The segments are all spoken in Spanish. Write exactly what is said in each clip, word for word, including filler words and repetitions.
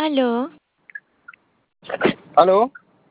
Aló, ¿Aló?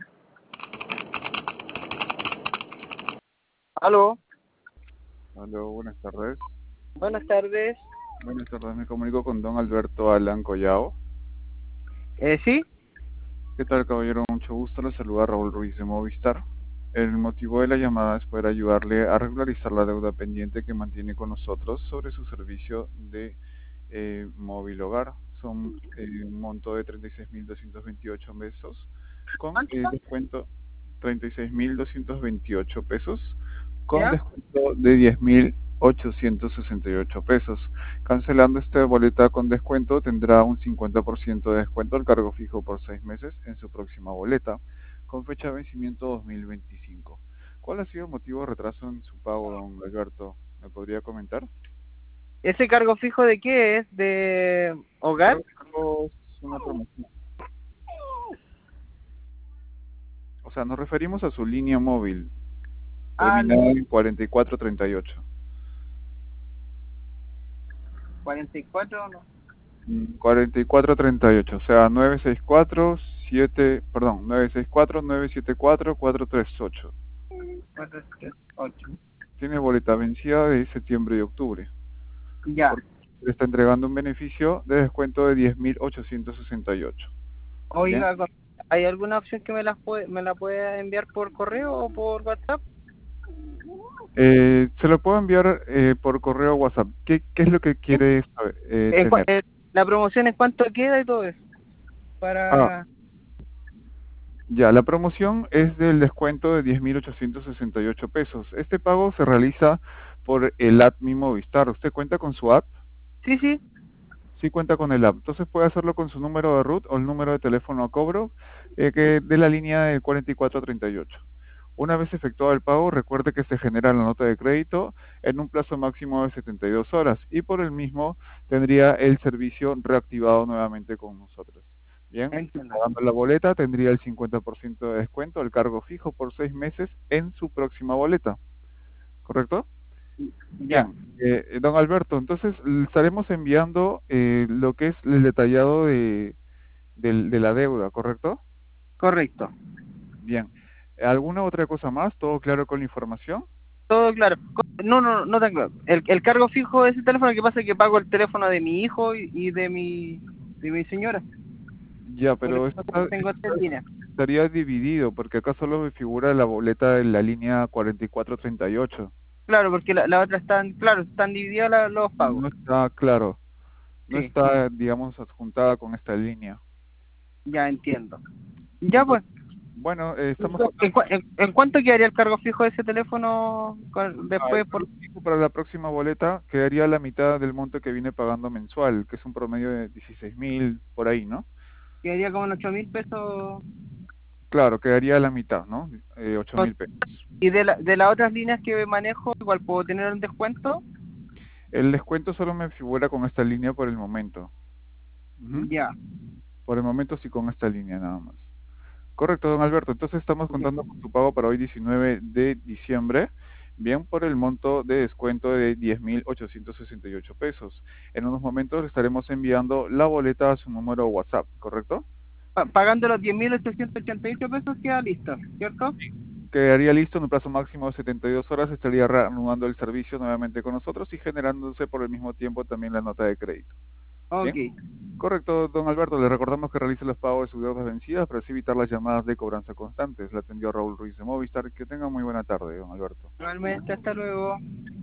¿Aló? Aló, buenas tardes. Buenas tardes. Buenas tardes, me comunico con don Alberto Alan Collao. Eh, ¿sí? ¿Qué tal, caballero? Mucho gusto, le saluda Raúl Ruiz de Movistar. El motivo de la llamada es poder ayudarle a regularizar la deuda pendiente que mantiene con nosotros sobre su servicio de eh, móvil hogar. Son eh, un monto de treinta y seis mil doscientos veintiocho pesos con ¿Cuánto eh, son? descuento treinta y seis mil doscientos veintiocho pesos con ¿Ya? descuento de diez mil ochocientos sesenta y ocho pesos. Cancelando esta boleta con descuento tendrá un cincuenta por ciento de descuento al cargo fijo por seis meses en su próxima boleta, con fecha de vencimiento dos mil veinticinco. ¿Cuál ha sido el motivo de retraso en su pago, don Alberto? ¿Me podría comentar? ¿Ese cargo fijo de qué es? ¿De hogar? Creo que tengo una promoción. O sea, nos referimos a su línea móvil, Ah, terminada en cuarenta y cuatro treinta y ocho. cuarenta y cuatro, no. Mm, cuarenta y cuatro treinta y ocho, o sea, nueve seis cuatro siete, perdón, nueve seis cuatro nueve siete cuatro cuatro tres ocho. cuatro tres ocho. Tiene boleta vencida de septiembre y octubre, Ya. porque le está entregando un beneficio de descuento de diez mil ochocientos sesenta y ocho. Bien, Oiga, con- ¿hay alguna opción que me la puede, me la pueda enviar por correo o por WhatsApp? eh, se lo puedo enviar eh, por correo o WhatsApp. ¿Qué, qué es lo que ¿Sí? quiere saber, eh, En cua- tener? eh, la promoción en cuánto queda y todo eso. Ah, Para... ya, la promoción es del descuento de diez mil ochocientos sesenta y ocho pesos. Este pago se realiza por el app Mi Movistar. ¿Usted cuenta con su app? Sí, sí. Sí cuenta con el app. Entonces puede hacerlo con su número de root o el número de teléfono a cobro eh, que de la línea del cuarenta y cuatro treinta y ocho. Una vez efectuado el pago, recuerde que se genera la nota de crédito en un plazo máximo de setenta y dos horas y por el mismo tendría el servicio reactivado nuevamente con nosotros. Bien, Entiendo. pagando la boleta tendría el cincuenta por ciento de descuento, el cargo fijo por seis meses en su próxima boleta. ¿Correcto? Ya. Bien, eh, eh, don Alberto, entonces le estaremos enviando eh, lo que es el detallado de, del- de la deuda, ¿correcto? Correcto. Bien. ¿Alguna otra cosa más? ¿Todo claro con la información? Todo claro. Co- No, no, no tengo. El, el cargo fijo de ese teléfono, que pasa es que pago el teléfono de mi hijo y, y de mi de mi señora. Ya, Por pero eso esto está- tengo esto tres líneas. estaría dividido, porque acá solo me figura la boleta de la línea cuarenta y cuatro treinta y ocho. Claro, porque la, la otra están, claro, están divididos la- los pagos. No está claro, no Sí, está, digamos, adjuntada con esta línea. ya entiendo. Ya pues, Entonces, bueno, eh, estamos ¿en, contando. cua- en, en cuánto quedaría el cargo fijo de ese teléfono con- Ah, el después por pago fijo para la próxima boleta quedaría la mitad del monto que viene pagando mensual, que es un promedio de dieciséis mil por ahí, ¿no? quedaría como en ocho mil pesos? Claro, quedaría la mitad, ¿no? Eh, ocho O- mil pesos. Y de, la, de las otras líneas que manejo, igual puedo tener un descuento. El descuento solo me figura con esta línea por el momento. Ujú. Ya. Por el momento sí con esta línea nada más. Correcto, don Alberto. Entonces estamos Ya. contando con su pago para hoy diecinueve de diciembre, bien por el monto de descuento de diez mil ochocientos sesenta y ocho pesos. En unos momentos le estaremos enviando la boleta a su número WhatsApp, ¿correcto? Pa- pagando los diez mil ochocientos ochenta y ocho pesos queda listo, ¿cierto? Quedaría listo en un plazo máximo de setenta y dos horas, estaría reanudando el servicio nuevamente con nosotros y generándose por el mismo tiempo también la nota de crédito. Ok. ¿Bien? Correcto, don Alberto. Le recordamos que realice los pagos de sus deudas vencidas para así evitar las llamadas de cobranza constantes. La atendió Raúl Ruiz de Movistar. Que tenga muy buena tarde, don Alberto. Igualmente, hasta luego.